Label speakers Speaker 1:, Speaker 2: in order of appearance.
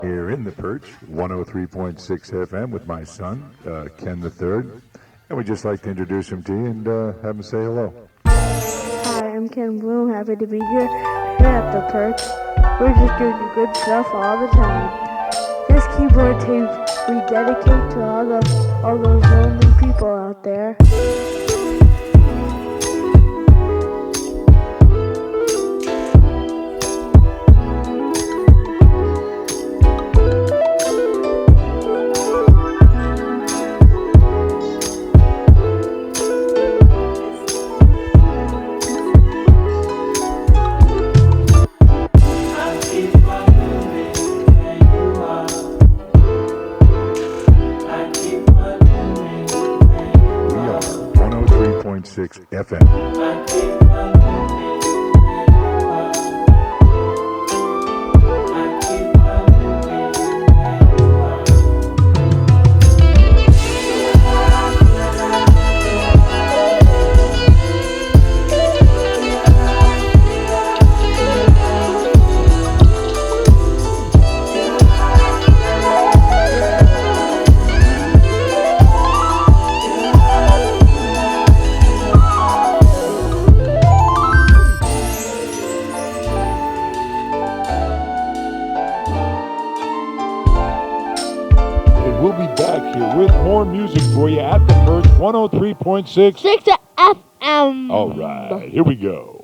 Speaker 1: Here in the Perch, 103.6 FM with my son, Ken the Third. And we'd just like to introduce him to you and have him say hello.
Speaker 2: Hi, I'm Ken Bloom. Happy to be here at the Perch. We're just doing good stuff all the time. This keyboard tape we dedicate to all those lonely people out there.
Speaker 1: We are 103.6 FM.
Speaker 3: We'll be back here with more music for you at the Perch 103.6.
Speaker 2: 6 FM.
Speaker 3: All right, here we go.